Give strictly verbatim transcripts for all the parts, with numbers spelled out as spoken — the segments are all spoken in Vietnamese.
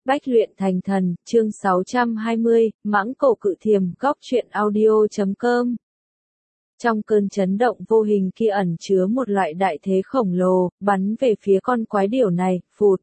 Bách luyện thành thần, chương sáu trăm hai mươi, mãng cổ cự thiềm, góc truyện audio chấm com. Trong cơn chấn động vô hình kia ẩn chứa một loại đại thế khổng lồ, bắn về phía con quái điểu này, phụt.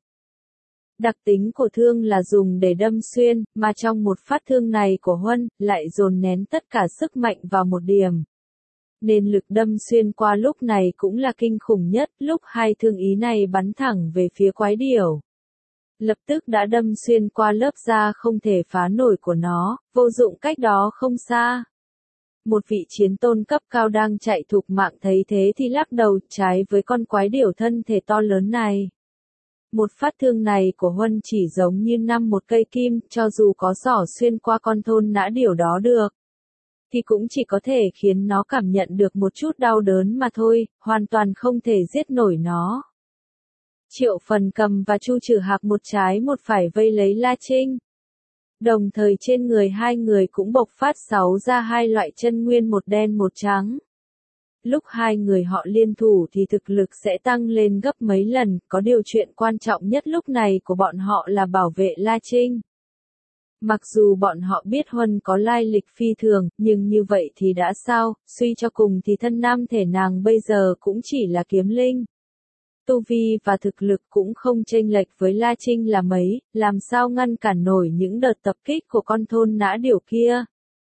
Đặc tính của thương là dùng để đâm xuyên, mà trong một phát thương này của Huân, lại dồn nén tất cả sức mạnh vào một điểm. Nên lực đâm xuyên qua lúc này cũng là kinh khủng nhất, lúc hai thương ý này bắn thẳng về phía quái điểu. Lập tức đã đâm xuyên qua lớp da không thể phá nổi của nó, vô dụng cách đó không xa. Một vị chiến tôn cấp cao đang chạy thục mạng thấy thế thì lắc đầu trái với con quái điểu thân thể to lớn này. Một phát thương này của Huân chỉ giống như năm một cây kim, cho dù có xỏ xuyên qua con thôn nã điểu đó được, thì cũng chỉ có thể khiến nó cảm nhận được một chút đau đớn mà thôi, hoàn toàn không thể giết nổi nó. Triệu Phần Cầm và Chu Trừ Hạc một trái một phải vây lấy La Trinh. Đồng thời trên người hai người cũng bộc phát sáu ra hai loại chân nguyên một đen một trắng. Lúc hai người họ liên thủ thì thực lực sẽ tăng lên gấp mấy lần, có điều chuyện quan trọng nhất lúc này của bọn họ là bảo vệ La Trinh. Mặc dù bọn họ biết Huân có lai lịch phi thường, nhưng như vậy thì đã sao, suy cho cùng thì thân nam thể nàng bây giờ cũng chỉ là kiếm linh. Tu vi và thực lực cũng không chênh lệch với La Trinh là mấy, làm sao ngăn cản nổi những đợt tập kích của con thôn nã điểu kia.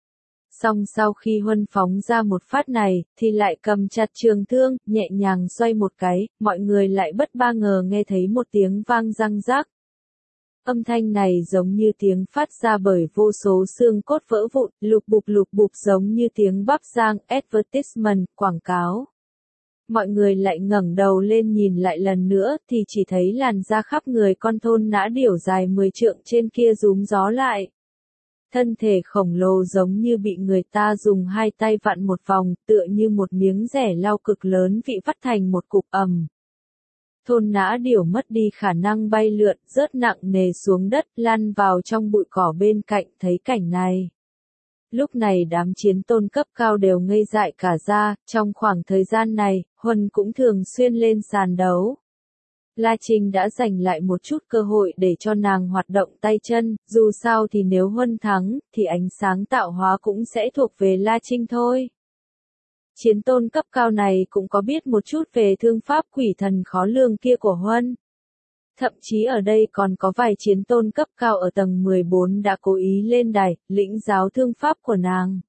Song sau khi Huân phóng ra một phát này, thì lại cầm chặt trường thương, nhẹ nhàng xoay một cái, mọi người lại bất ba ngờ nghe thấy một tiếng vang răng rắc. Âm thanh này giống như tiếng phát ra bởi vô số xương cốt vỡ vụn, lục bục lục bục giống như tiếng bắp rang, advertisement, quảng cáo. Mọi người lại ngẩng đầu lên nhìn lại lần nữa thì chỉ thấy làn da khắp người con thôn nã điểu dài mười trượng trên kia rúm gió lại. Thân thể khổng lồ giống như bị người ta dùng hai tay vặn một vòng, tựa như một miếng rẻ lau cực lớn bị vắt thành một cục ầm. Thôn nã điểu mất đi khả năng bay lượn, rớt nặng nề xuống đất, lăn vào trong bụi cỏ bên cạnh, thấy cảnh này. Lúc này đám chiến tôn cấp cao đều ngây dại cả ra, trong khoảng thời gian này, Huân cũng thường xuyên lên sàn đấu. La Trinh đã giành lại một chút cơ hội để cho nàng hoạt động tay chân, dù sao thì nếu Huân thắng, thì ánh sáng tạo hóa cũng sẽ thuộc về La Trinh thôi. Chiến tôn cấp cao này cũng có biết một chút về thương pháp quỷ thần khó lường kia của Huân. Thậm chí ở đây còn có vài chiến tôn cấp cao ở tầng mười bốn đã cố ý lên đài, lĩnh giáo thương pháp của nàng.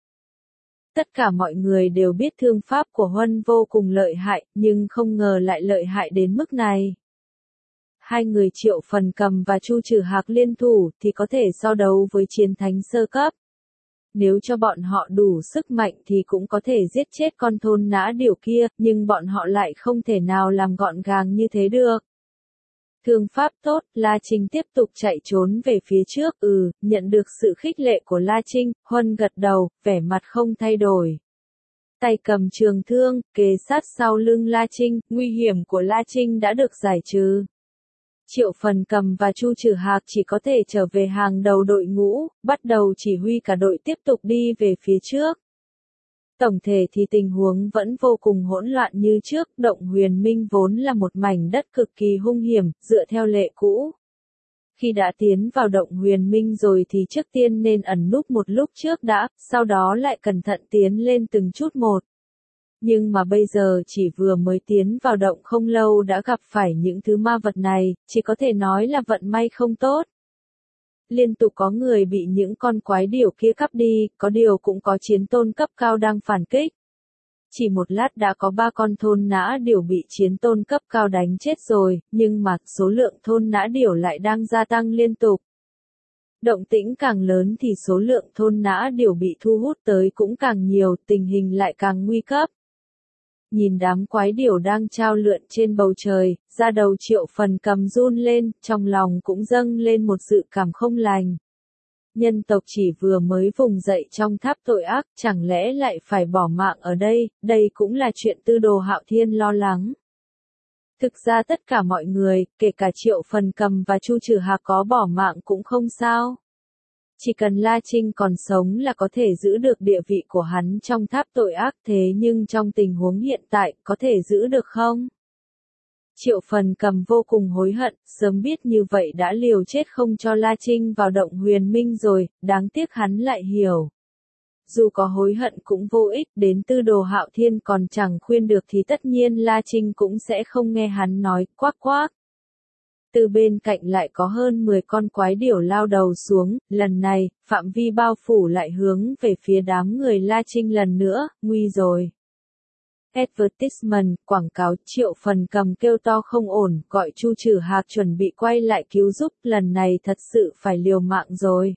Tất cả mọi người đều biết thương pháp của Huân vô cùng lợi hại, nhưng không ngờ lại lợi hại đến mức này. Hai người Triệu Phần Cầm và Chu Trừ Hạc liên thủ thì có thể so đấu với chiến thánh sơ cấp. Nếu cho bọn họ đủ sức mạnh thì cũng có thể giết chết con thôn nã điểu kia, nhưng bọn họ lại không thể nào làm gọn gàng như thế được. Thương pháp tốt, La Trinh tiếp tục chạy trốn về phía trước, ừ, nhận được sự khích lệ của La Trinh, Huân gật đầu, vẻ mặt không thay đổi. Tay cầm trường thương, kề sát sau lưng La Trinh, nguy hiểm của La Trinh đã được giải trừ. Triệu Phần Cầm và Chu Trừ Hạc chỉ có thể trở về hàng đầu đội ngũ, bắt đầu chỉ huy cả đội tiếp tục đi về phía trước. Tổng thể thì tình huống vẫn vô cùng hỗn loạn như trước, động Huyền Minh vốn là một mảnh đất cực kỳ hung hiểm, dựa theo lệ cũ. Khi đã tiến vào động Huyền Minh rồi thì trước tiên nên ẩn núp một lúc trước đã, sau đó lại cẩn thận tiến lên từng chút một. Nhưng mà bây giờ chỉ vừa mới tiến vào động không lâu đã gặp phải những thứ ma vật này, chỉ có thể nói là vận may không tốt. Liên tục có người bị những con quái điểu kia cắp đi, có điều cũng có chiến tôn cấp cao đang phản kích. Chỉ một lát đã có ba con thôn nã điểu bị chiến tôn cấp cao đánh chết rồi, nhưng mà số lượng thôn nã điểu lại đang gia tăng liên tục. Động tĩnh càng lớn thì số lượng thôn nã điểu bị thu hút tới cũng càng nhiều, tình hình lại càng nguy cấp. Nhìn đám quái điểu đang trao lượn trên bầu trời, da đầu Triệu Phần Cầm run lên, trong lòng cũng dâng lên một dự cảm không lành. Nhân tộc chỉ vừa mới vùng dậy trong tháp tội ác, chẳng lẽ lại phải bỏ mạng ở đây, đây cũng là chuyện Tư Đồ Hạo Thiên lo lắng. Thực ra tất cả mọi người, kể cả Triệu Phần Cầm và Chu Trừ Hạc có bỏ mạng cũng không sao. Chỉ cần La Trinh còn sống là có thể giữ được địa vị của hắn trong tháp tội ác, thế nhưng trong tình huống hiện tại, có thể giữ được không? Triệu Phần Cầm vô cùng hối hận, sớm biết như vậy đã liều chết không cho La Trinh vào động huyền minh rồi, đáng tiếc hắn lại hiểu. Dù có hối hận cũng vô ích, đến Tư Đồ Hạo Thiên còn chẳng khuyên được thì tất nhiên La Trinh cũng sẽ không nghe hắn nói, quắc quắc. Từ bên cạnh lại có hơn mười con quái điểu lao đầu xuống, lần này, phạm vi bao phủ lại hướng về phía đám người La Trinh lần nữa, nguy rồi. Advertisement, quảng cáo. Triệu Phần Cầm kêu to không ổn, gọi Chu Trử Hạc chuẩn bị quay lại cứu giúp, lần này thật sự phải liều mạng rồi.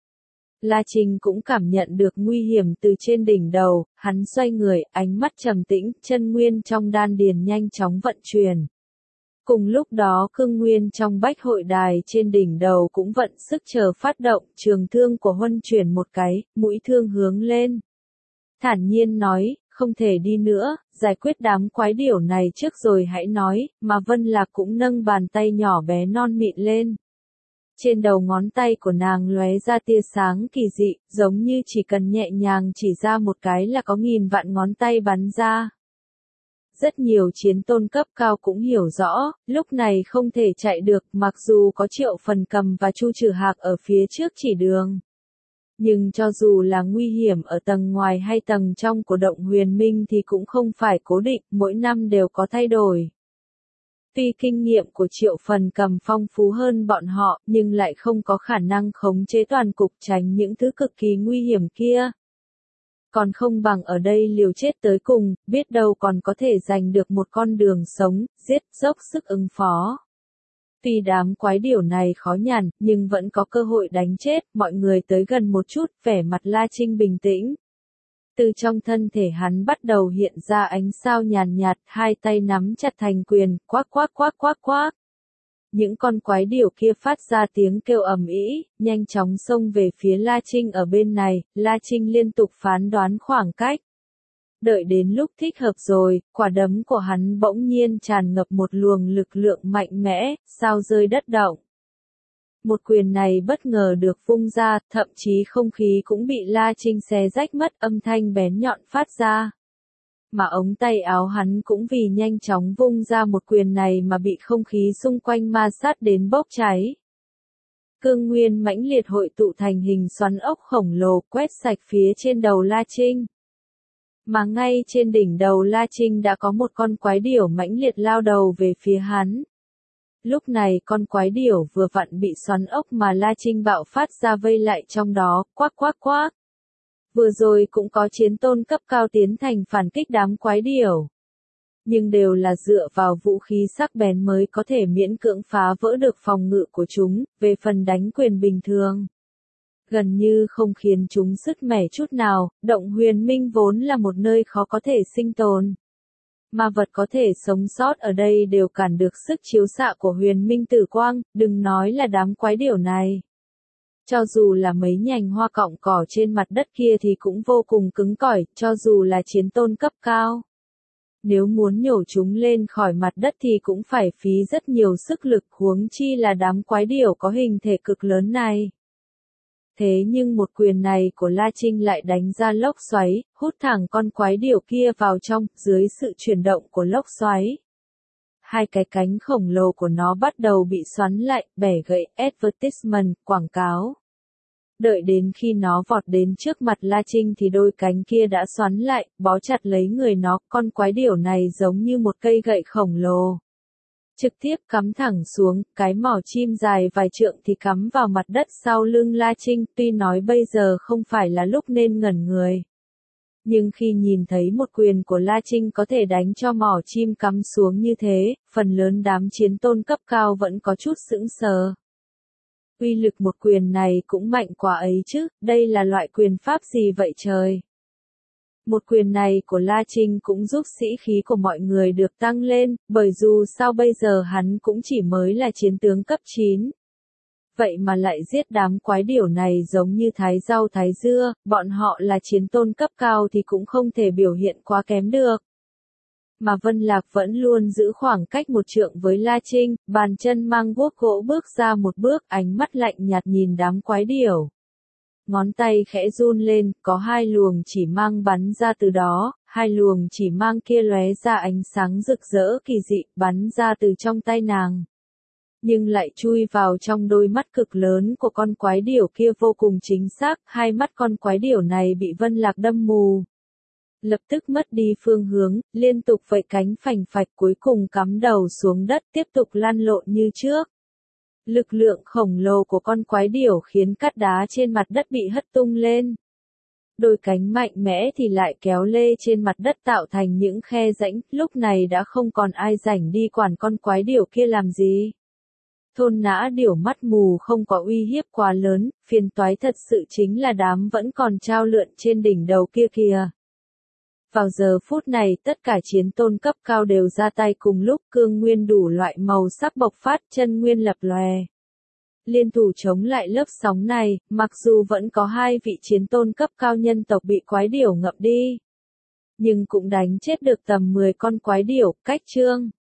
La Trinh cũng cảm nhận được nguy hiểm từ trên đỉnh đầu, hắn xoay người, ánh mắt trầm tĩnh, chân nguyên trong đan điền nhanh chóng vận chuyển. Cùng lúc đó cương nguyên trong bách hội đài trên đỉnh đầu cũng vận sức chờ phát động, trường thương của Huân chuyển một cái, mũi thương hướng lên. Thản nhiên nói, không thể đi nữa, giải quyết đám quái điểu này trước rồi hãy nói, mà Vân Lạc cũng nâng bàn tay nhỏ bé non mịn lên. Trên đầu ngón tay của nàng lóe ra tia sáng kỳ dị, giống như chỉ cần nhẹ nhàng chỉ ra một cái là có nghìn vạn ngón tay bắn ra. Rất nhiều chiến tôn cấp cao cũng hiểu rõ, lúc này không thể chạy được, mặc dù có Triệu Phần Cầm và Chu Trử Hạc ở phía trước chỉ đường. Nhưng cho dù là nguy hiểm ở tầng ngoài hay tầng trong của động huyền minh thì cũng không phải cố định, mỗi năm đều có thay đổi. Tuy kinh nghiệm của Triệu Phần Cầm phong phú hơn bọn họ, nhưng lại không có khả năng khống chế toàn cục tránh những thứ cực kỳ nguy hiểm kia. Còn không bằng ở đây liều chết tới cùng, biết đâu còn có thể giành được một con đường sống, giết, dốc sức ứng phó. Tuy đám quái điểu này khó nhằn, nhưng vẫn có cơ hội đánh chết, mọi người tới gần một chút, vẻ mặt La Trinh bình tĩnh. Từ trong thân thể hắn bắt đầu hiện ra ánh sao nhàn nhạt, hai tay nắm chặt thành quyền, quắc quắc quắc quắc quắc. Những con quái điểu kia phát ra tiếng kêu ầm ĩ, nhanh chóng xông về phía La Trinh ở bên này, La Trinh liên tục phán đoán khoảng cách. Đợi đến lúc thích hợp rồi, quả đấm của hắn bỗng nhiên tràn ngập một luồng lực lượng mạnh mẽ, sao rơi đất động. Một quyền này bất ngờ được vung ra, thậm chí không khí cũng bị La Trinh xé rách mất, âm thanh bén nhọn phát ra. Mà ống tay áo hắn cũng vì nhanh chóng vung ra một quyền này mà bị không khí xung quanh ma sát đến bốc cháy. Cương nguyên mãnh liệt hội tụ thành hình xoắn ốc khổng lồ quét sạch phía trên đầu La Trinh. Mà ngay trên đỉnh đầu La Trinh đã có một con quái điểu mãnh liệt lao đầu về phía hắn. Lúc này con quái điểu vừa vặn bị xoắn ốc mà La Trinh bạo phát ra vây lại trong đó, quắc quắc quắc. Vừa rồi cũng có chiến tôn cấp cao tiến thành phản kích đám quái điểu. Nhưng đều là dựa vào vũ khí sắc bén mới có thể miễn cưỡng phá vỡ được phòng ngự của chúng, về phần đánh quyền bình thường. Gần như không khiến chúng sứt mẻ chút nào, động huyền minh vốn là một nơi khó có thể sinh tồn. Mà vật có thể sống sót ở đây đều cản được sức chiếu xạ của huyền minh tử quang, đừng nói là đám quái điểu này. Cho dù là mấy nhành hoa cọng cỏ trên mặt đất kia thì cũng vô cùng cứng cỏi, cho dù là chiến tôn cấp cao. Nếu muốn nhổ chúng lên khỏi mặt đất thì cũng phải phí rất nhiều sức lực, huống chi là đám quái điểu có hình thể cực lớn này. Thế nhưng một quyền này của La Trinh lại đánh ra lốc xoáy, hút thẳng con quái điểu kia vào trong, dưới sự chuyển động của lốc xoáy. Hai cái cánh khổng lồ của nó bắt đầu bị xoắn lại, bẻ gãy, advertisement, quảng cáo. Đợi đến khi nó vọt đến trước mặt La Trinh thì đôi cánh kia đã xoắn lại, bó chặt lấy người nó, con quái điểu này giống như một cây gậy khổng lồ. Trực tiếp cắm thẳng xuống, cái mỏ chim dài vài trượng thì cắm vào mặt đất sau lưng La Trinh, tuy nói bây giờ không phải là lúc nên ngẩn người. Nhưng khi nhìn thấy một quyền của La Trinh có thể đánh cho mỏ chim cắm xuống như thế, phần lớn đám chiến tôn cấp cao vẫn có chút sững sờ. Uy lực một quyền này cũng mạnh quá ấy chứ, đây là loại quyền pháp gì vậy trời? Một quyền này của La Trinh cũng giúp sĩ khí của mọi người được tăng lên, bởi dù sao bây giờ hắn cũng chỉ mới là chiến tướng cấp chín. Vậy mà lại giết đám quái điểu này giống như thái rau thái dưa, bọn họ là chiến tôn cấp cao thì cũng không thể biểu hiện quá kém được. Mà Vân Lạc vẫn luôn giữ khoảng cách một trượng với La Trinh, bàn chân mang guốc gỗ bước ra một bước, ánh mắt lạnh nhạt nhìn đám quái điểu. ngón tay khẽ run lên, có hai luồng chỉ mang bắn ra từ đó, hai luồng chỉ mang kia lóe ra ánh sáng rực rỡ kỳ dị, bắn ra từ trong tay nàng. Nhưng lại chui vào trong đôi mắt cực lớn của con quái điểu kia vô cùng chính xác, hai mắt con quái điểu này bị Vân Lạc đâm mù. Lập tức mất đi phương hướng, liên tục vẫy cánh phành phạch cuối cùng cắm đầu xuống đất tiếp tục lăn lộn như trước. Lực lượng khổng lồ của con quái điểu khiến cát đá trên mặt đất bị hất tung lên. Đôi cánh mạnh mẽ thì lại kéo lê trên mặt đất tạo thành những khe rãnh, lúc này đã không còn ai rảnh đi quản con quái điểu kia làm gì. Thôn nã điểu mắt mù không có uy hiếp quá lớn, phiền toái thật sự chính là đám vẫn còn trao lượn trên đỉnh đầu kia kìa. Vào giờ phút này tất cả chiến tôn cấp cao đều ra tay cùng lúc, cương nguyên đủ loại màu sắc bộc phát, chân nguyên lập lòe. Liên thủ chống lại lớp sóng này, mặc dù vẫn có hai vị chiến tôn cấp cao nhân tộc bị quái điểu ngậm đi. Nhưng cũng đánh chết được tầm mười con quái điểu, cách chương.